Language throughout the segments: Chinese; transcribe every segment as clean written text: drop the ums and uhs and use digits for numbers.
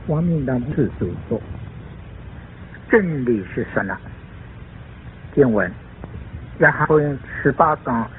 王明当世主说，真理是什么？经文约翰福音18章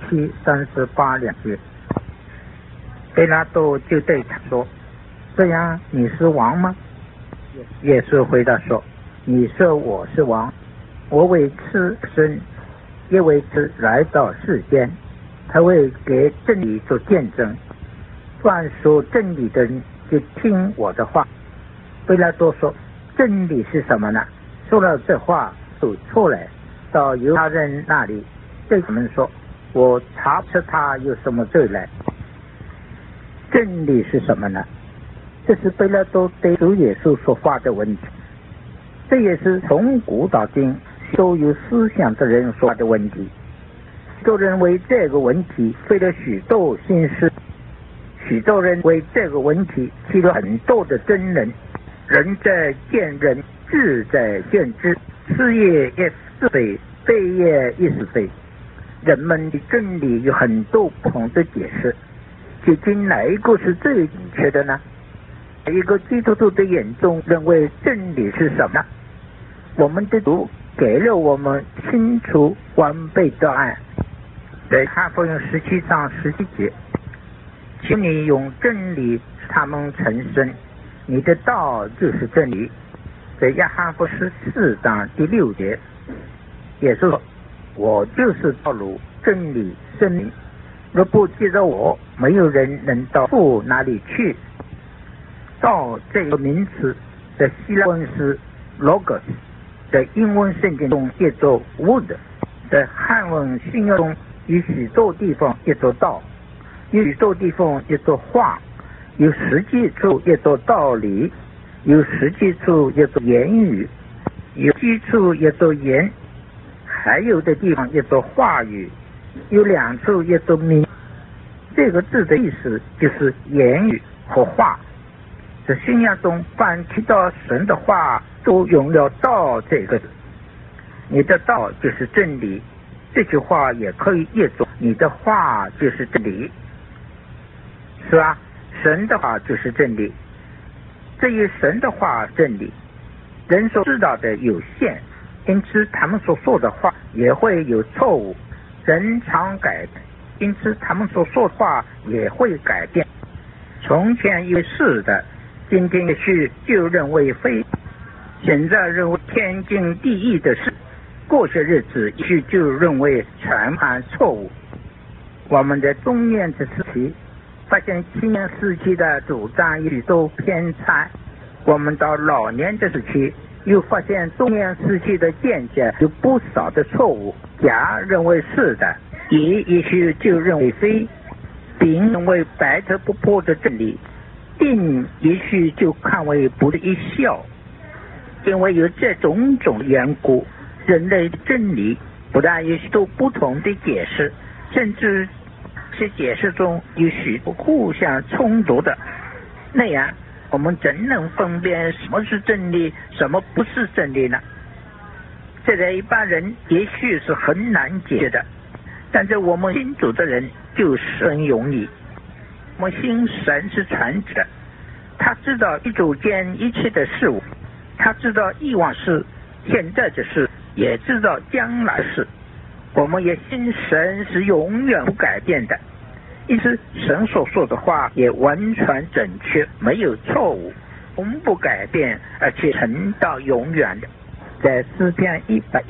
37、38两节。彼拉多就对他说，这样你是王吗？耶稣回答说，你说我是王，我为此生，也为此来到世间，他为给真理做见证。凡说真理的人就听我的话。彼拉多说，真理是什么呢？说了这话就出来到犹太人那里，对他们说，我查不出他有什么罪来。真理是什么呢？这是彼拉多对主耶稣说话的问题，这也是从古到今都有思想的人说话的问题。许多人为这个问题费了许多心思，许多人为这个问题起了很多的争论。人在见人，智在见智，是也一是非，非也一是非。人们的真理有很多不同的解释，究竟哪一个是最正确的呢？一个基督徒的眼中认为真理是什么？我们的主给了我们清楚完备答案，在约翰福音17章17节，请你用真理使他们成圣，你的道就是真理。在约翰福音14章第6节，耶稣说，我就是道路、真理、生命，若不借着我，没有人能到父那里去。道这个名词在希腊文是 logos， 在英文圣经中译作 word， 在汉文新约中有许多地方译作道，有许多地方译作话，有实际处译作道理，有实际处译作言语，有基础译作言，还有的地方译作话语，有两处译作名。这个字的意思就是言语和话。在新约中凡提到神的话都用了道这个字，你的道就是真理，这句话也可以译作你的话就是真理，是吧？神的话就是真理。至于神的话真理，人所知道的有限，因此他们所说的话也会有错误，人常改变，因此他们所说的话也会改变。从前以为是的，今天也许就认为非，现在认为天经地义的事，过些日子也许就认为全盘错误。我们在中年的时期发现青年时期的主张也许都偏差，我们到老年的时期又发现中年时期的见解有不少的错误，甲认为是的，乙也许就认为非，丙认为白得不破的真理，定也许就看为不是一笑。因为有这种缘故，人类的真理不但有许多不同的解释，甚至这解释中有许多互相冲突的，那样我们怎能分辨什么是真理，什么不是真理呢？这在一般人也许是很难解决的，但是我们信主的人就是很容易。我们信神是全知的，他知道宇宙间一切的事物，他知道以往事、现在的事，也知道将来事。我们也信神是永远不改变的，因此神所说的话也完全正确，没有错误，从不改变，而且存到永远的。在诗篇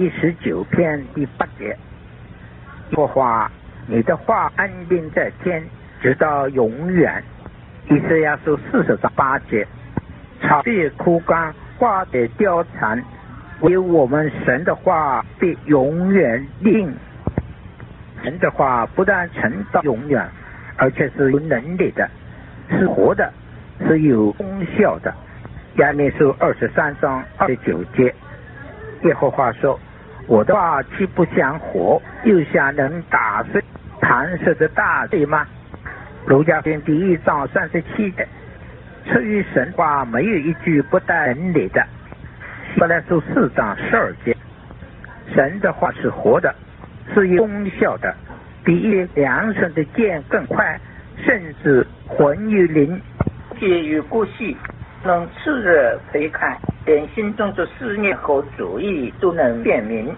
119篇第8节，耶和华，你的话安定在天，直到永远。以赛亚书40章8节，草地枯干，花得凋残，唯有我们神的话必永远立定。神的话不但存到永远，而且是有能力的，是活的，是有功效的。耶利米书23章29节，耶和华说，我的话岂不像火，又像能打碎弹射的大水吗？路加福音第1章37节，出于神话没有一句不带能力的。希伯来书4章12节，神的话是活的，是有功效的，比一两刃的剑更快，甚至魂与灵、血与骨细， 能炽热推开，连心中的思念和主意都能辨明。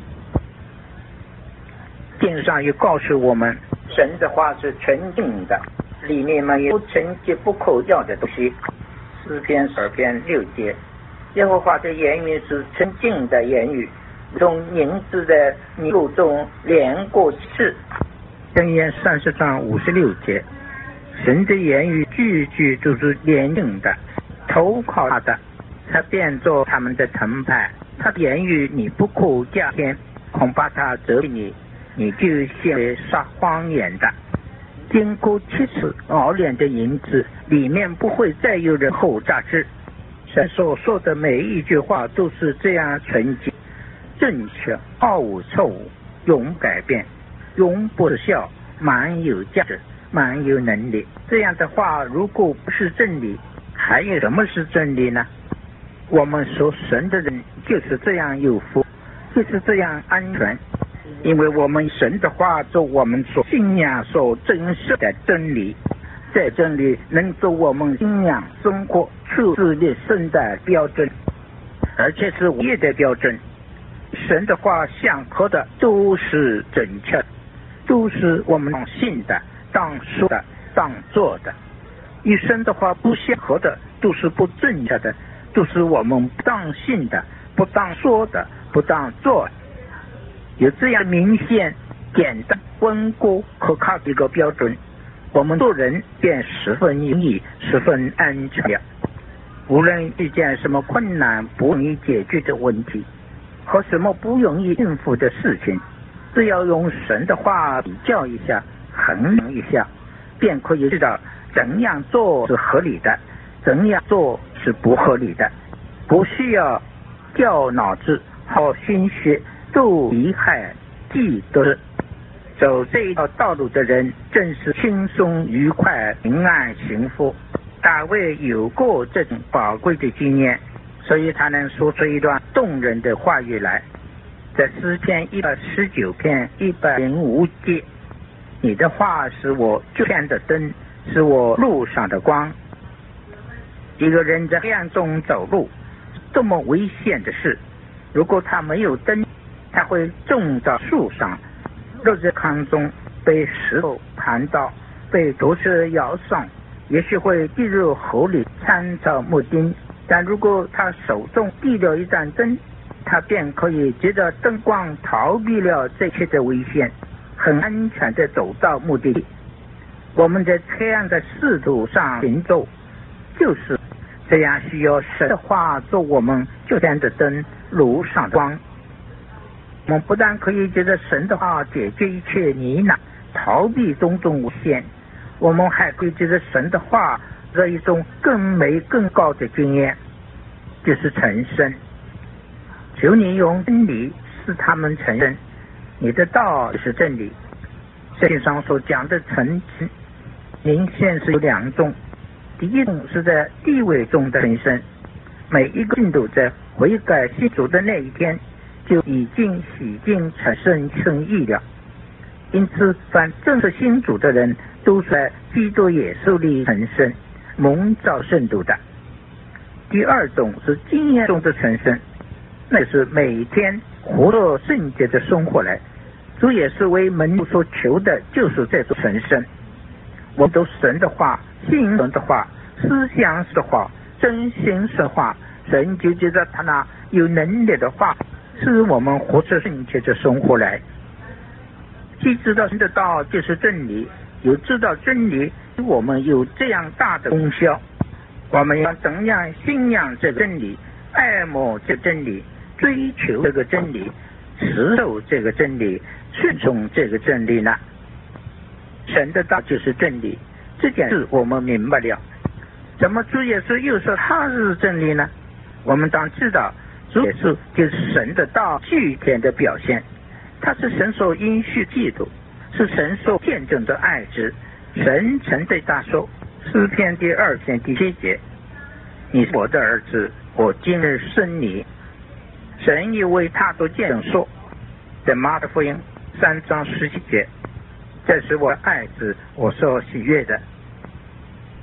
经上又告诉我们，神的话是纯净的，里面没有纯洁不可掉的东西。诗篇2篇6节，耶和华的言语是纯净的言语，从凝滞的泥路中连过刺。箴言30章56节，神的言语句句都是连净的，投靠他的，他便做他们的藤牌。他的言语你不可加添，恐怕他责备你，你就陷为撒谎言的。经过7次熬炼的银子，里面不会再有任何杂质。神所说的每一句话都是这样纯洁、正确、毫无错误，永不改变，永不失效，满有价值，满有能力。这样的话，如果不是真理，还有什么是真理呢？我们属神的人就是这样有福，就是这样安全，因为我们神的话做我们所信仰所真实的真理，在真理能做我们信仰生活处事立身的标准，而且是唯一的标准。神的话相合的都是正确的，都是我们当信的、当说的、当做的。与神的话不相合的都是不正确的，都是我们不当信的、不当说的、不当做的。有这样明显、简单、稳固、可靠的一个标准，我们做人便十分容易，十分安全了。无论遇见什么困难、不容易解决的问题和什么不容易应付的事情，只要用神的话比较一下、衡量一下，便可以知道怎样做是合理的，怎样做是不合理的。不需要掉脑子和心血都贻害既得。走这一条道路的人真是轻松愉快、平安幸福。大卫有过这种宝贵的经验，所以他能说出一段动人的话语来。在诗篇119篇105节，你的话是我脚前的灯，是我路上的光。一个人在黑暗中走路，多么危险的事！如果他没有灯，他会种到树上，落在坑中，被石头绊倒，被毒蛇咬伤，也许会跌入河里，参照木钉。但如果他手中递了一盏灯，他便可以借着灯光逃避了这一切的危险，很安全地走到目的地。我们在黑暗的仕途上行走，就是这样，需要神的话做我们脚前的灯，路上的光。我们不但可以借着神的话解决一切疑难，逃避种种危险，我们还可以借着神的话得一种更美更高的经验，就是成圣。求你用真理使他们成圣，你的道是真理。圣经上所讲的成圣明显是有2种，第一种是在地位中的成圣，每一个信徒在悔改信主的那一天就已经洗净成圣称义了。因此凡正是信主的人都是在基督耶稣里成圣蒙召圣徒的。第二种是经验中的成圣，那是每一天活着圣洁的生活来。主也是为门徒所求的，就是这种成圣。我们都神的话、信神的话、思想的话、真心的话，神就借着他那有能力的话，使我们活出圣洁的生活来。既知道神的道就是真理，又知道真理对我们有这样大的功效，我们要怎样信仰这个真理，爱慕这个真理，追求这个真理，持守这个真理，顺从这个真理呢？神的道就是真理，这件事我们明白了。怎么主耶稣又说他是真理呢？我们当知道主耶稣就是神的道具体的表现，他是神所应许基督，是神所见证的爱子。神曾对他说，诗篇2篇7节，你是我的儿子，我今日生你。神也为他做见证说，在马太福音3章17节，这是我的爱子，我所喜悦的。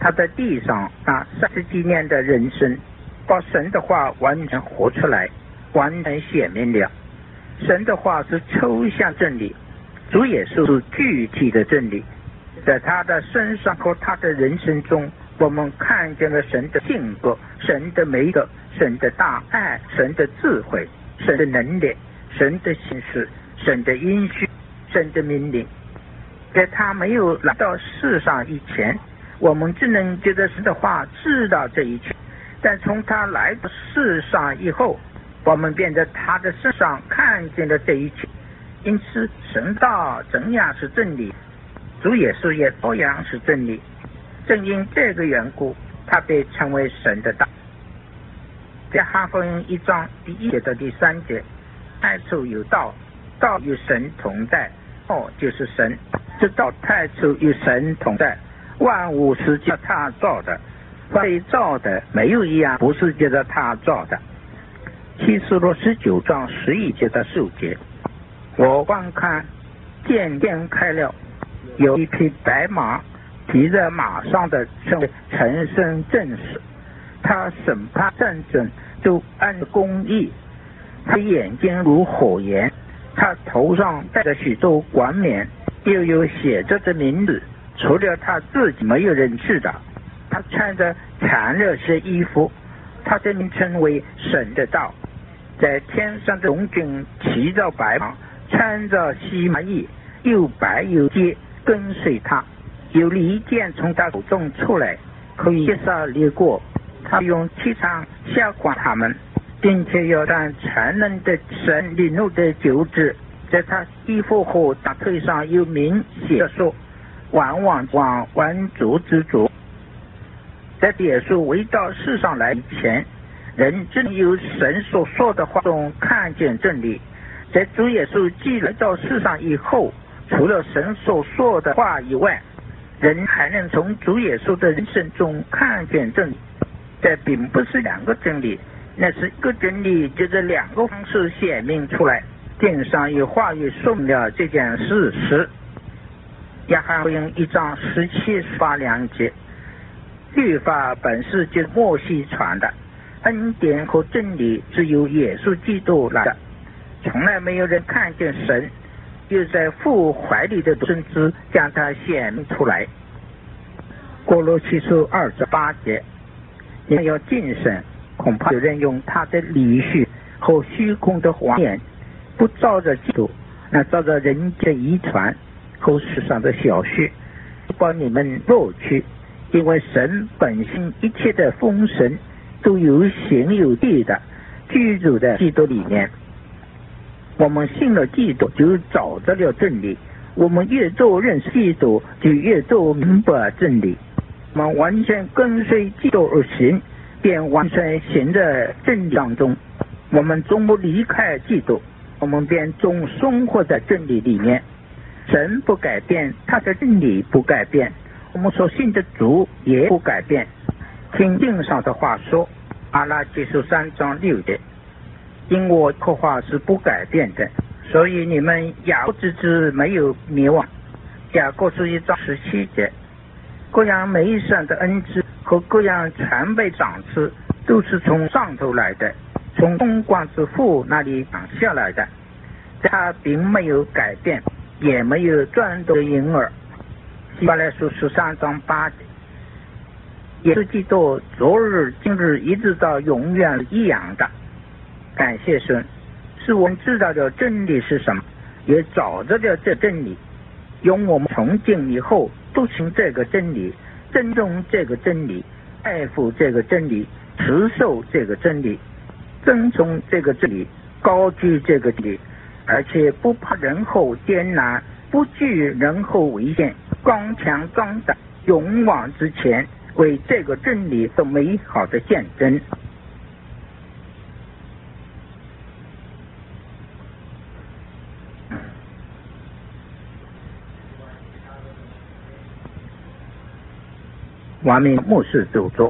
他在地上那30几年的人生，把神的话完全活出来，完全显明了。神的话是抽象真理，主耶稣是具体的真理。在他的身上和他的人生中，我们看见了神的性格、神的美德、神的大爱、神的智慧、神的能力、神的心事、神的应许、神的命令。在他没有来到世上以前，我们只能觉得神的话知道这一切，但从他来到世上以后，我们便在他的身上看见了这一切。因此神道怎样是真理，主耶稣也同样是真理。正因这个缘故，他被称为神的道。在约翰福音1章第1节到第3节，太初有道，道与神同在，道就是神。这道太初与神同在，万物是叫他造的，被造的没有一样不是叫他造的。启示录19章11节到15节，我观看，见天开了，有一匹白马，骑在马上的称为成圣正士，他审判战争就按公义，他眼睛如火焰，他头上戴着许多冠冕，又有写着的名字，除了他自己没有人知道。他穿着长热色衣服，他的名称为神的道。在天上的龙君骑着白马，穿着细麻衣，又白又洁，跟随他。有利剑从他手中出来，可以击杀列国。他用气场下管他们，并且要让全能的神领怒的九子，在他衣服和大腿上有名写着说：万王王，万主之主。在耶稣未到世上来以前，人只能由神所说的话中看见真理。在主耶稣既来到世上以后，除了神所说的话以外，人还能从主耶稣的人生中看见真理。这并不是两个真理，那是一个真理，就这两个方式显明出来。经上有话语说明了这件事实。约翰福音1章17、18节，律法本是就摩西传的，恩典和真理只有耶稣基督来的，从来没有人看见神，又在父怀里的圣子将他显明出来。哥罗西书2章8节，你们要谨慎，恐怕有人用他的理序和虚空的谎言，不照着基督，那照着人的遗传和世上的小学，把你们落去。因为神本性一切的丰盛都有形有地的居住在基督里面。我们信了基督，就找到了真理。我们越多认识基督，就越多明白真理。我们完全跟随基督而行，便完全行在真理当中。我们终不离开基督，我们便终生活在真理里面。神不改变，他的真理不改变，我们所信的主也不改变。听经上的话说，阿拉基书3章6节，因我的话是不改变的，所以你们雅各之子没有灭亡。雅各书1章17节，各样美善的恩赐和各样全备赏赐都是从上头来的，从东光之父那里降下来的，他并没有改变，也没有转动婴儿。希伯来书13章8节，耶稣基督昨日今日一直到永远是一样的。感谢神，是我们知道了真理是什么，也找着了这真理，用我们从今以后都行这个真理，尊重这个真理，爱护这个真理，持守这个真理，遵从这个真理，高举这个真理，而且不怕人后艰难，不惧人后危险，刚强壮胆，勇往直前，为这个真理做美好的见证。完美牧师著作，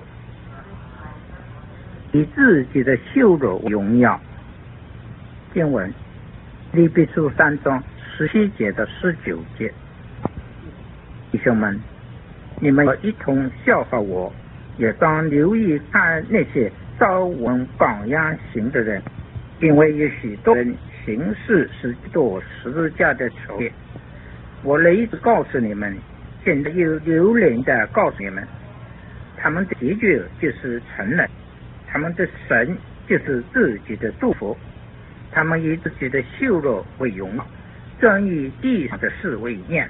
以自己的羞辱荣耀。经文利未书3章17节到19节，弟兄们， 你们要一同效法我，也当留意看那些照我们榜样行的人，因为有许多人行事是做十字架的仇敌。我一直告诉你们，现在又留连的告诉你们，他们的结局就是承认，他们的神就是自己的祝福，他们以自己的羞辱为荣耀，专以地上的事为念。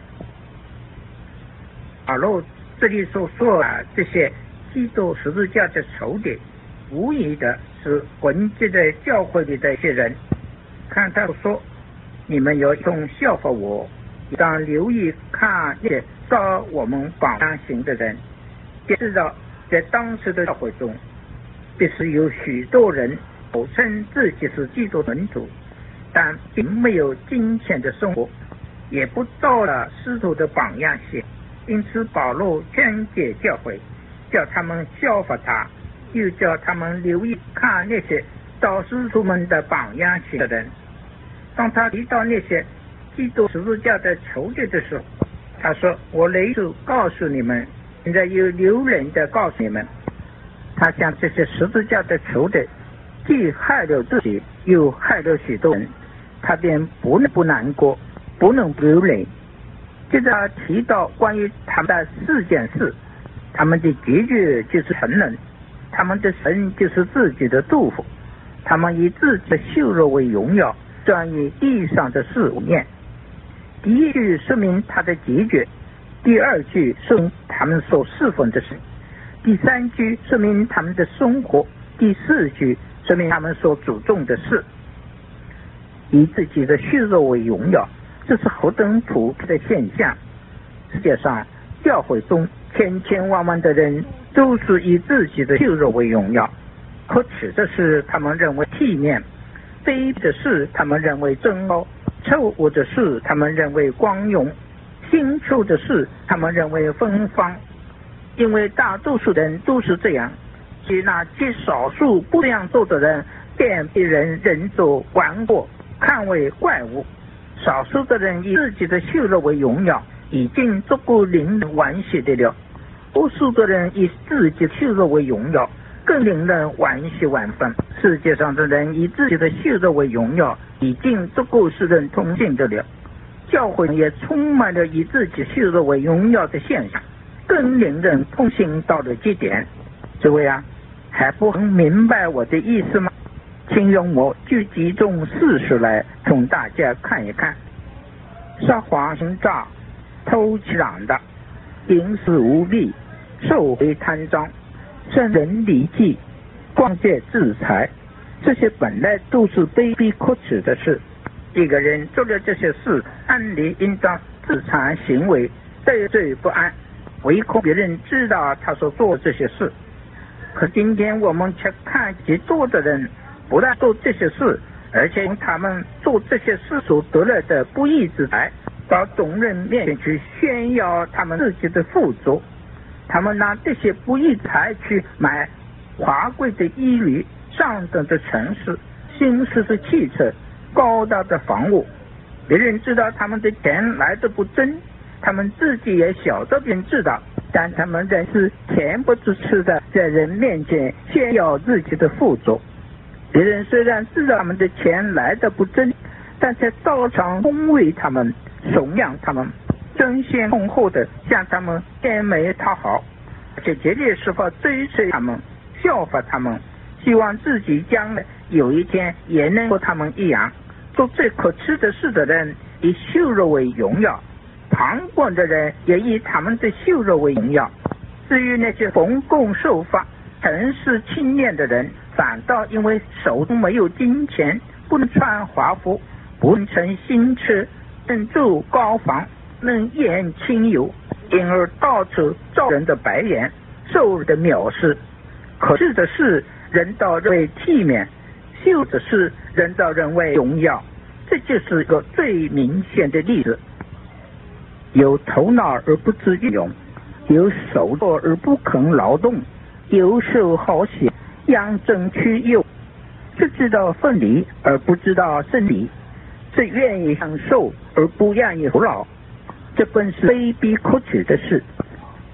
保罗这里所说的这些基督十字架的仇敌，无疑的是混迹在教会里的一些人。看他说，你们要用效法我，当留意看那些照我们榜样行的人。也知道在当时的教会中，必是有许多人口称自己是基督门徒，但并没有金钱的生活，也不照了使徒的榜样行。因此保罗劝诫教会，叫他们效法他，又叫他们留意看那些照使徒们的榜样行的人。当他提到那些基督十字架的仇敌的时候，他说，我来就告诉你们，现在有留人的告诉你们，他向这些十字架的仇敌既害了自己，又害了许多人，他便不能不难过，不能不流泪。接着他提到关于他们的4件事，他们的结局就是承认，他们的神就是自己的祝福，他们以自己的羞辱为荣耀，专以地上的事为念。第一句说明他的结局，第二句说明他们所侍奉的神，第三句说明他们的生活，第4句说明他们所注重的事。以自己的羞辱为荣耀，这是何等普遍的现象。世界上教会中千千万万的人都是以自己的羞辱为荣耀，可耻的是他们认为体面，卑鄙的是他们认为尊高，丑恶的是他们认为光荣，新出的是他们认为芬芳。因为大多数人都是这样，即那极少数不这样做的人，便被人认作顽固，看为怪物。少数的人以自己的羞辱为荣耀，已经足够令人惋惜的了。多数的人以自己的羞辱为荣耀，更令人惋惜万分。世界上的人以自己的羞辱为荣耀，已经足够使人痛心的了。教会也充满了以自己羞辱为荣耀的现象，更令人痛心到了极点。诸位啊，还不很明白我的意思吗？请容我举几种事实来从大家看一看。撒谎行诈，偷欺嚷的，营私舞弊，受贿贪赃，生人离迹，妄借制裁，这些本来都是卑鄙可耻的事。一个人做了这些事，按理应当自惭形秽，得罪不安，唯恐别人知道他所做这些事。可今天我们却看极多的人不但做这些事，而且用他们做这些事所得来的不义之财，到众人面前去炫耀他们自己的富足。他们拿这些不义财去买华贵的衣履、上等的城市、新式的汽车、高大的房屋。别人知道他们的钱来得不真，他们自己也晓得别人知道，但他们仍是恬不知耻的在人面前炫耀自己的富足。别人虽然知道他们的钱来得不真，但却照常恭维他们，颂扬他们，争先恐后的向他们献媚讨好，而且竭力是否追随他们，效法他们，希望自己将来有一天也能和他们一样。做最可耻的事的人以羞辱为荣耀，旁观的人也以他们的羞辱为荣耀。至于那些奉公守法、诚实清廉的人，反倒因为手中没有金钱，不能穿华服，不能乘新车，能住高房，能宴亲友，因而到处遭人的白眼，受人的藐视。可耻的是人道认为体面，羞的是人道认为荣耀。这就是一个最明显的例子。有头脑而不知运用，有手做而不肯劳动，游手好闲，养尊处优，只知道分离而不知道生理，只愿意享受而不愿意服劳，这本是卑鄙可耻的事。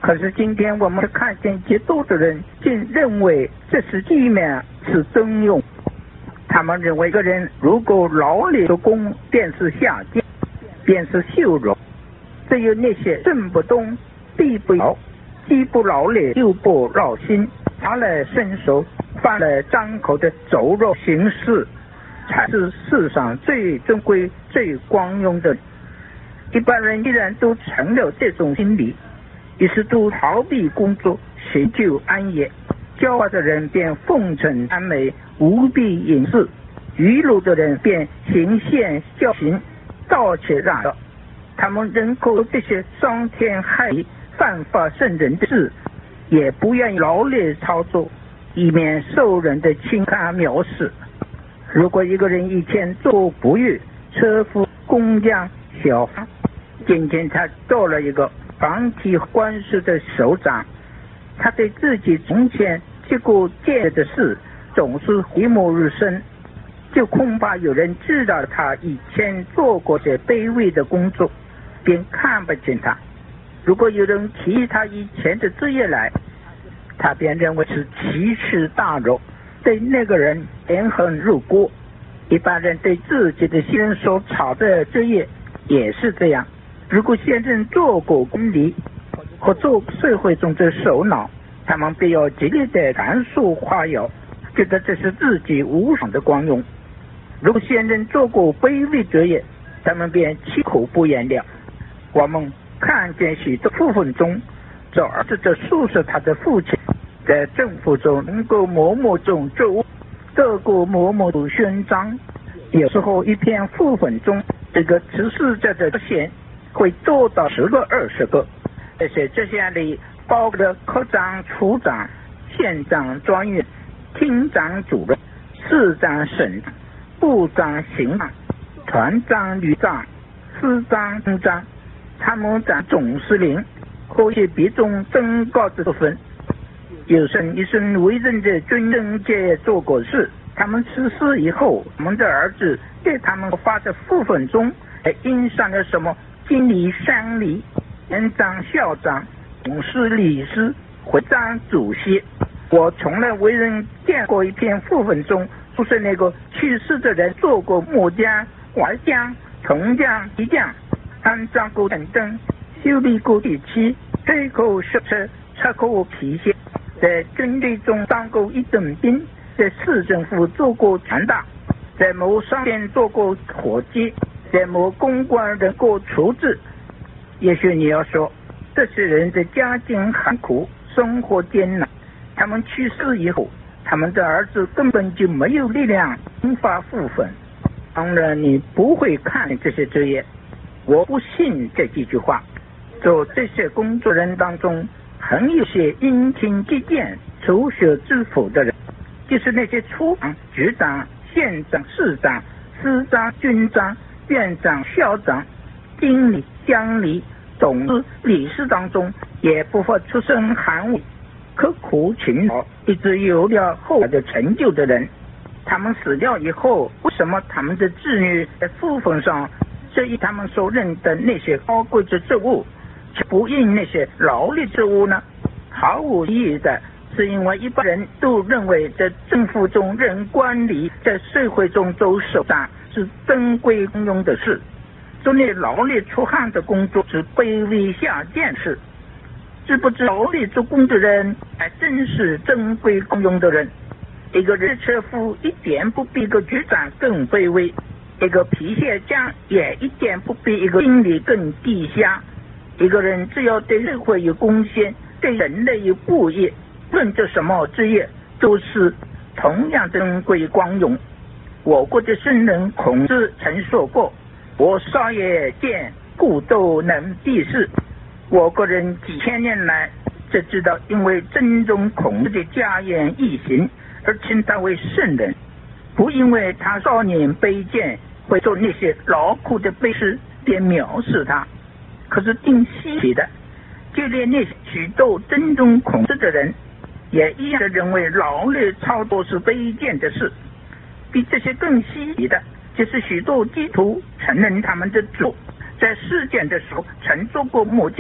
可是今天我们看见极多的人竟认为这是机面，是真用。他们认为一个人如果劳力做工，便是下贱，便是羞辱。只有那些震不动、地不摇、既不劳力又不劳心、拿来伸手、饭来张口的走肉行事，才是世上最珍贵、最光荣的。一般人依然都成了这种心理，于是都逃避工作，寻求安逸。骄傲的人便奉承谄媚，无必隐士；愚鲁的人便行宪教行，盗窃让道。他们人口这些伤天害理、犯法圣人的事，也不愿意劳力操作，以免受人的轻看藐视。如果一个人以前做不育、车夫、工匠、小贩，今天他做了一个房体官司的首长，他对自己从前结过戒的事总是讳莫如深，就恐怕有人知道他以前做过些卑微的工作，便看不见他。如果有人提他以前的职业来，他便认为是奇耻大辱，对那个人怜恨入骨。一般人对自己的先人所炒的职业也是这样。如果先人做过公理或做社会中的首脑，他们必要极力的阐述夸耀，觉得这是自己无上的光荣。如果先人做过卑微职业，他们便弃口不言了。我们看见许多父分中，这儿子就述说他的父亲在政府中能够某某种职务，得过某某种勋章。有时候一篇父分中，这个持事者的衔会多到10个、20个。这些里包括了科长、处长、县长、专员、厅长、主任、市长、省长、部长、刑长、团长、旅长、司长、军长、参谋长、总司令和一些比重更高的部分。有生一生为人的军人界做过事，他们辞世以后，我们的儿子对他们发的父分中印上了什么经理、乡里、园长、校长、董事、理事、会长、主席。我从来为人见过一篇父分中，就是那个去世的人做过木匠、瓦匠、铜匠、皮匠、安装过等等，修理过地漆、推过汽车、拆过皮鞋，在军队中当过一等兵，在市政府做过传达，在某商店做过伙计，在某公馆任过厨子。也许你要说，这些人的家境寒苦，生活艰难，他们去世以后，他们的儿子根本就没有力量分发父分。当然你不会看这些职业，我不信这几句话。做这些工作人当中，很有些殷勤积俭、求学致富的人，就是那些处长、局长、县长、市长、司长、军长、院长、校长、经理、乡里、董事、理事当中，也不乏出身寒微、刻苦勤劳，一直有了后来的成就的人。他们死掉以后，为什么他们的子女在父分上这以他们所认的那些高贵的职务，却不应那些劳力职务呢？毫无意义的，是因为一般人都认为在政府中任官吏，在社会中做首长是珍贵光荣的事，做那劳力出汗的工作是卑微下贱事。知不知劳力做工的人还真是珍贵光荣的人。一个日车夫一点不比一个局长更卑微，一个皮鞋匠也一点不比一个经理更低下。一个人只要对社会有贡献，对人类有布益，论这什么职业，都是同样珍贵光荣。我国的圣人孔子曾说过，我少也见故都能避世。我国人几千年来只知道因为尊重孔子的家言义行而称他为圣人，不因为他少年卑贱会做那些劳苦的卑事便藐视他。可是更稀奇的，就连那些许多尊重孔子的人，也一样的认为劳力操作是卑贱的事。比这些更稀奇的，就是许多基督徒承认他们的主在世间的时候曾做过木匠、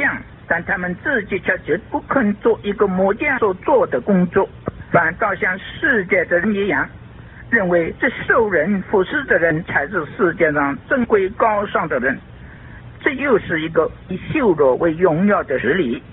但他们自己却绝不肯做一个木匠所做的工作，反倒像世界的人一样，认为这受人服侍的人才是世界上珍贵高尚的人。这又是一个以羞辱为荣耀的实例。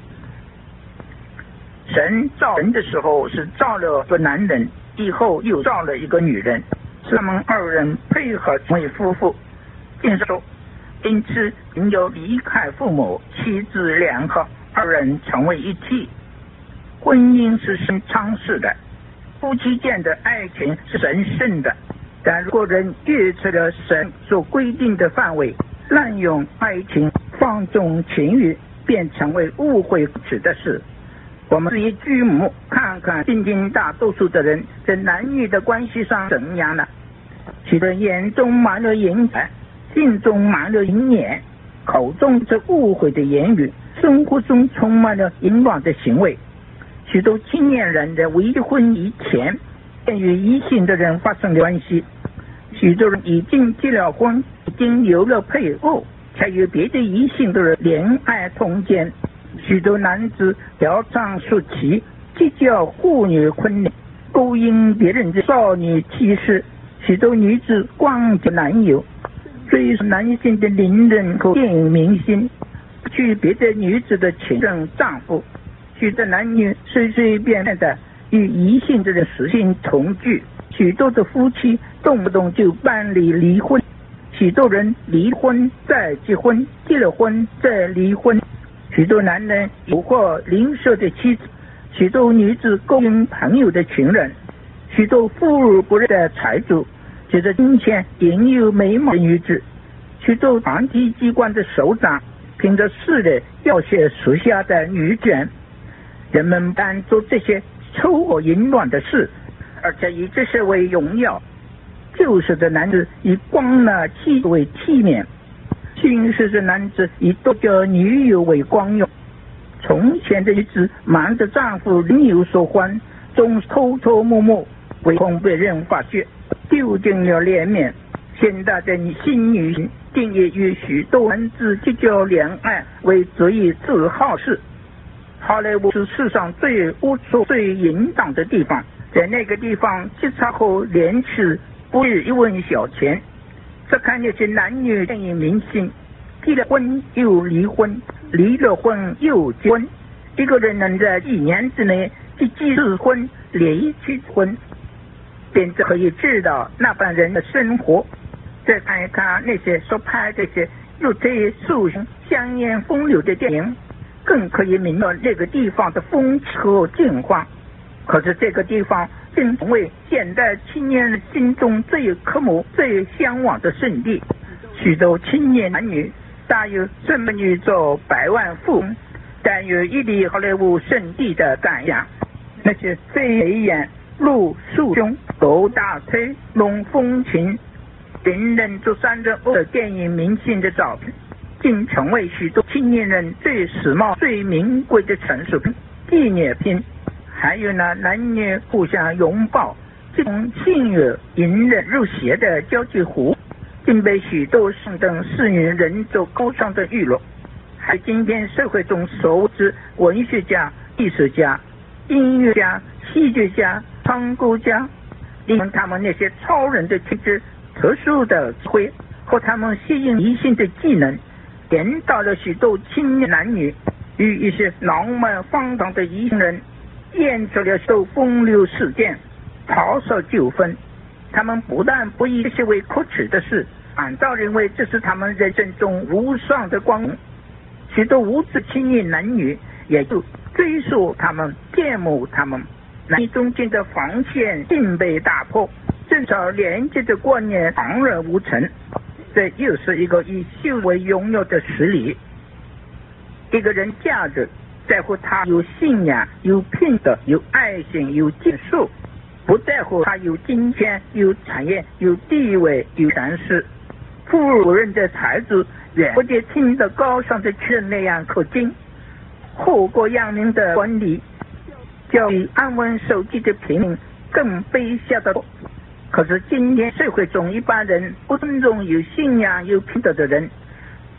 神造人的时候是造了个男人，以后又造了一个女人，他们二人配合成为夫妇。经上说，因此人要离开父母，妻子联合，二人成为一体。婚姻是神创始的，夫妻间的爱情是神圣的，但如果人越出了神所规定的范围，滥用爱情，放纵情欲，便成为误会不耻的事。我们以举目看看今天大多数的人在男女的关系上怎样呢？许多眼中满了淫财，心中满了淫念，口中这误会的言语，生活中充满了淫乱的行为。许多青年人在未婚以前便与异性的人发生了关系，许多人已经结了婚，已经有了配偶，才与别的异性的人恋爱通奸。许多男子嫖娼宿妻，计较妇女婚恋，勾引别人的少女妻室。许多女子光着男友，追逐男性的名人和电影明星，娶别的女子的情人丈夫。许多男女随随便便的与异性的人实行同居，许多的夫妻动不动就办理离婚，许多人离婚再结婚，结了婚再离婚。许多男人诱惑邻舍的妻子，许多女子勾引朋友的情人，许多富而不仁的财主觉得金钱引诱美貌的女子，许多党体机关的首长凭着势力要挟属下的女眷。人们不但做这些丑恶淫乱的事，而且以这些为荣耀。旧时的男子以光纳器为器皿，新时的男子以多交女友为光用。从前的女子瞒着丈夫另有所欢，总偷偷摸摸，唯恐被人发觉，丢尽了脸面。现在的新女性定义与许多男子结交恋爱为足以自豪事。好莱坞是世上最龌龊最淫荡的地方，在那个地方结扎后连吃不是一文小钱。再看那些男女电影明星，结了婚又离婚，离了婚又结婚，一个人能在1年之内结几次婚，离几次婚，便可以知道那般人的生活。再看一看那些所拍这些如这塑形香艳风流的电影，更可以明白这个地方的风气和境况。可是这个地方正成为现代青年人心中最渴慕最向往的圣地。许多青年男女大有这么女做百万富翁，但有一粒好莱坞圣地的胆量。那些飞眉眼、露束胸、斗大腿、弄风情，令人做3着的电影明星的照片，竟成为许多青年人最时髦最名贵的陈述品、纪念品。还有那男女互相拥抱，这种性欲引人入邪的交际湖，竟被许多上等侍女人做高尚的娱乐。还今天社会中所谓之文学家、艺术家、音乐家、戏剧家、唱歌家，利用他们那些超人的气质、特殊的智慧和他们吸引异性的技能，引导了许多青年男女与一些浪漫荒唐的异性人演出了许多风流事件、吵吵纠纷。他们不但不以这些为可耻的事，反倒认为这是他们人生中无上的光荣。许多无知青年男女也就追溯他们、羡慕他们，男女中间的防线竟被打破，正常连接的观念荡然无存。这又是一个以修为荣耀的实例。一个人价值在乎他有信仰、有品德、有爱心、有技术，不在乎他有金钱、有产业、有地位、有权势。富而不仁的财主远不及听得高尚的人那样可敬，祸国殃民的管理较比安稳守己的平民更卑下的多。可是今天社会中一般人不尊重有信仰、有品德的人，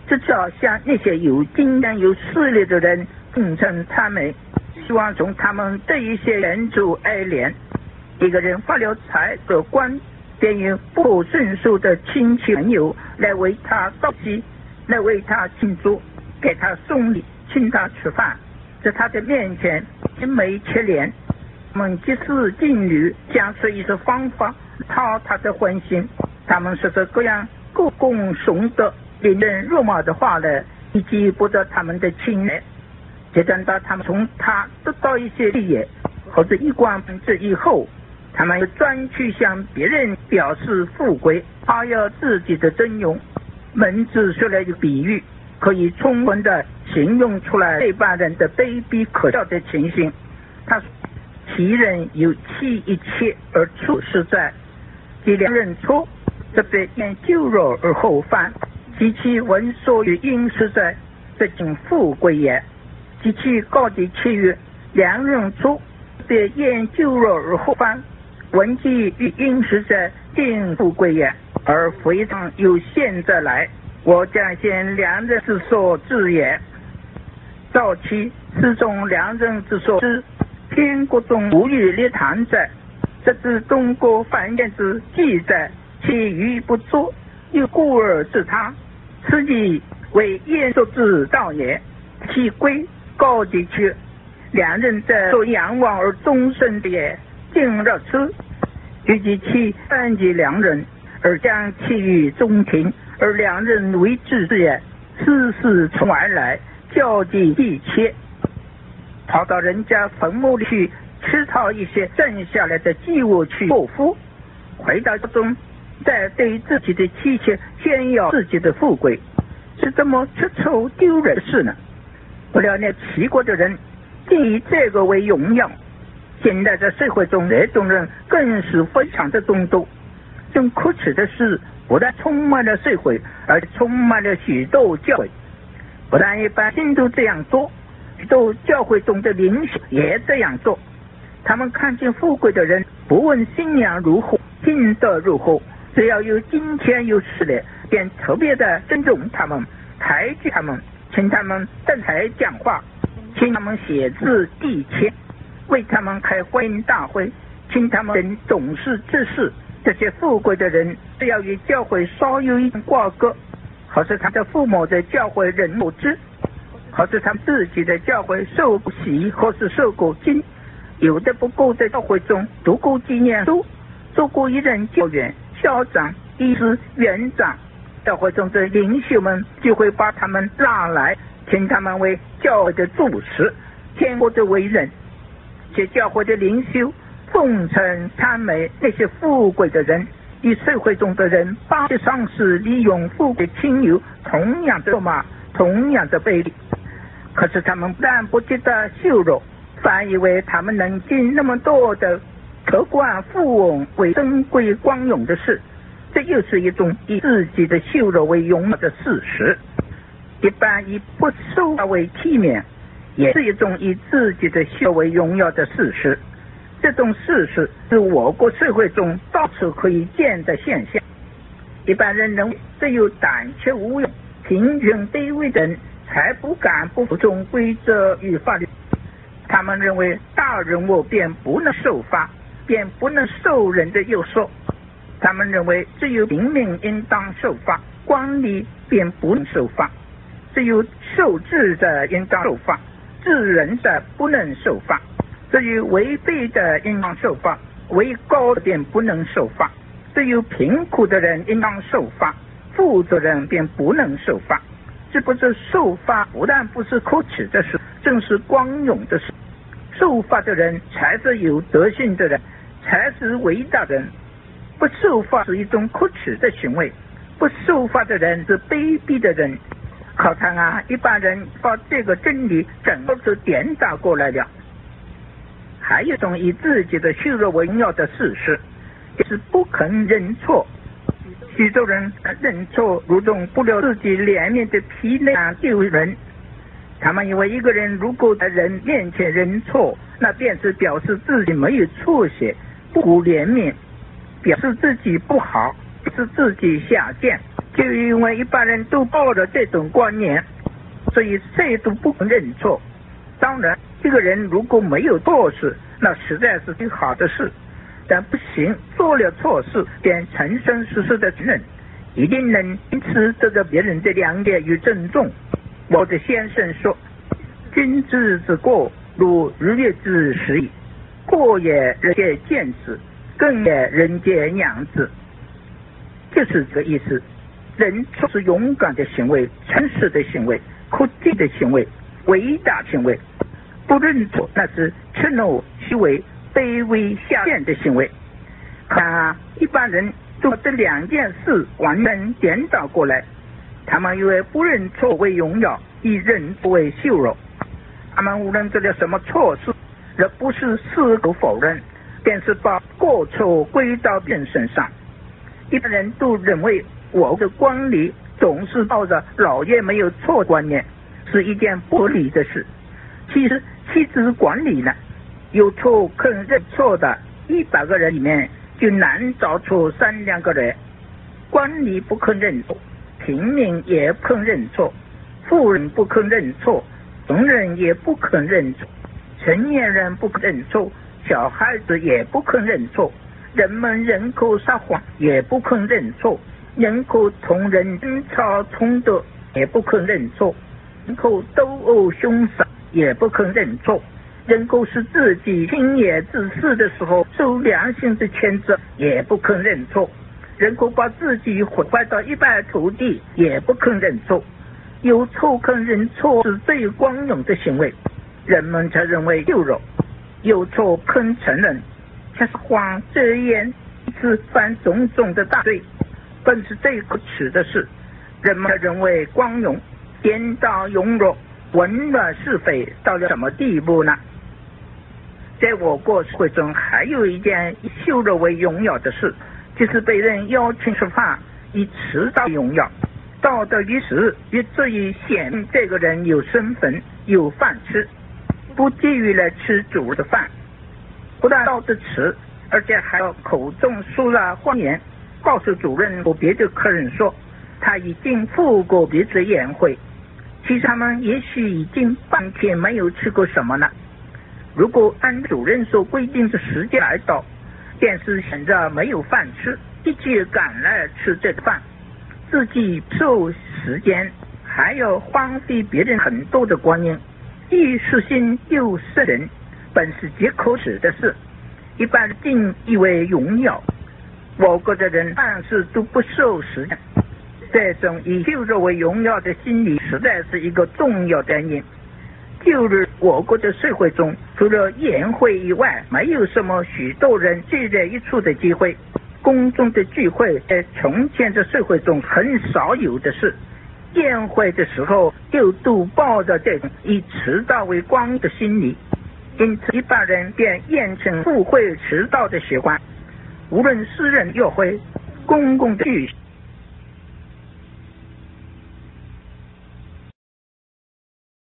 至少向那些有经验有势力的人奉承谄媚，希望从他们这一些援助哀怜。一个人发了财的官，便有不顺数的亲戚朋友来为他道喜，来为他庆祝，给他送礼，请他吃饭，在他的面前青眉切脸。他们即是劲旅，讲出一些方法讨他的欢心。他们说着各样歌功颂德、令人入目的话来，以及博得他们的青睐。就等到他们从他得到一些利益或者一官半职以后，他们又专去向别人表示富贵，夸耀自己的真容。门子说来的比喻，可以充分的形容出来这帮人的卑鄙可笑的情形。他说：其人有弃一切而处实在，即两人错，则被厌酒肉而后犯；及其闻所欲应实在，则尽富贵也；及其高低其余，两人错，被厌酒肉而后犯；闻其欲应实在，尽富贵也。而非常有现在来，我将先两人之所知也。早期是从两人之所知，天国中无与列谈在，这是中国凡言之记载，其余不作，有故而知他，此即为言所之道也。其归高低去，两人在所仰望而终身的也，尽若此。于及其三级两人，而将其于中庭，而两人为之之也，世事从而来，交际一切，跑到人家坟墓里去吃讨一些剩下来的祭物去过夫，回到家中再对自己的妻妾炫耀自己的富贵，是这么出丑丢人的事呢？不料那齐国的人竟以这个为荣耀。现在在社会中，这种人更是非常的众多。这种可耻的事不但充满了社会，而且充满了许多教会。不但一般信徒这样做，许多教会中的领袖也这样做。他们看见富贵的人，不问信仰如何，品德如何，只要有金钱有势力，便特别的尊重他们，抬举他们，请他们登台讲话，请他们写字递签，为他们开欢迎大会，请他们等董事之事。这些富贵的人，只要与教会稍有一点挂钩，或是他的父母在教会人不知，或是他们自己的教会受过洗，或是受过浸，有的不够在教会中读过纪念书，做过一任教员、校长、医师、园长，教会中的领袖们就会把他们拉来，请他们为教会的主持，天国的为人。这教会的领袖奉承谄媚那些富贵的人，与社会中的人巴结上司，利用富贵亲友，同样的骂，同样的卑鄙。可是他们不但不觉得羞辱，反以为他们能尽那么多的可观富翁为珍贵光荣的事，这又是一种以自己的羞辱为荣耀的事实。一般以不受为体面，也是一种以自己的羞为荣耀的事实。这种事实是我国社会中到处可以见的现象。一般人认为只有胆怯无用、贫穷卑微的人才不敢不服从规则与法律。他们认为大人物便不能受罚，便不能受人的诱惑。他们认为只有平民应当受罚，官吏便不能受罚；只有受制的应当受罚，治人的不能受罚；至于违背的应当受罚，为高的便不能受罚；只有贫苦的人应当受罚，富足人便不能受罚。这不是受罚，不但不是可耻的事，正是光荣的事。受罚的人才是有德行的人，才是伟大的人。不受罚是一种可耻的行为，不受罚的人是卑鄙的人。好看啊，一般人把这个真理整个是颠倒过来了。还有一种以自己的羞辱为荣耀的事实，就是不肯认错。许多人认错如同不了自己脸面的皮那样丢人。他们以为一个人如果在人面前认错，那便是表示自己没有错写，不顾脸面，表示自己不好，表示自己下贱， 就因为一般人都抱着这种观念，所以谁都不肯认错。当然，这个人如果没有错事，那实在是最好的事。但不行，做了错事便诚诚实实的承认，一定能因此得到别人的谅解与尊重。我的先生说，君子之过，如日月之食矣。过也人皆见之，更也人皆酿之。就是这个意思。人错是勇敢的行为，诚实的行为，可敬的行为，伟大行为。不认错那是怯懦虚伪卑微下贱的行为。看一般人做这两件事完全颠倒过来，他们以为不认错为荣耀，以认错为羞辱。他们无论做了什么错事，而不是矢口否认，便是把过错归到别人身上。一般人都认为我的观里总是抱着老爷没有错观念，是一件不合理的事。其实妻子管理呢，有错肯认错的100个人里面就难找出3-2个人。官吏不肯认错，平民也不肯认错，富人不肯认错，穷人也不肯认错，成年人不肯认错，小孩子也不肯认错，人口撒谎也不肯认错，人口同人争吵冲突也不肯认错，人口斗殴凶杀也不肯认错，人口是自己轻也自私的时候受良心的谴责也不肯认错，人口把自己毁坏到一败涂地也不肯认错。有错肯认错是最光荣的行为，人们才认为羞辱。有错肯承认，却是谎遮掩，一次犯种种的大罪，本是最可耻的事。人们认为光荣，颠倒庸辱，混乱是非，到了什么地步呢？在我国社会中，还有一件以羞辱为荣耀的事，就是被人邀请吃饭，以迟到荣耀。到的于时，也足以显明这个人有身份，有饭吃，不急于来吃主人的饭。不但到得迟，而且还要口中说了谎言，告诉主人和别的客人说他已经赴过别的宴会，其实他们也许已经半天没有吃过什么了。如果按主人所规定的时间来到，便是显着没有饭吃，一起赶来吃这个饭，自己受时间，还要荒废别人很多的光阴，既失心又失人，本是极可耻的事。一般定义为荣耀，我国的人办事都不受时间，这种以羞辱为荣耀的心理实在是一个重要的原因。旧日我国的社会中，除了宴会以外，没有什么许多人聚在一处的机会。公众的聚会在从前的社会中很少有的事，宴会的时候就都抱着这种以迟到为光的心理，因此一般人便厌成赴会迟到的习惯。无论私人约会、公共的聚